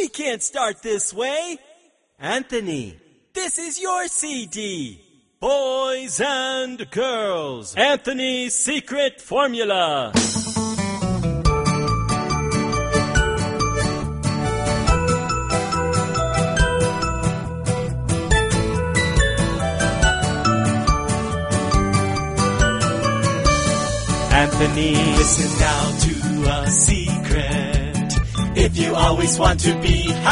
We can't start this way. Anthony, this is your CD. Boys and girls, Anthony's secret formula. Anthony, listen now to a secret. If you always want to be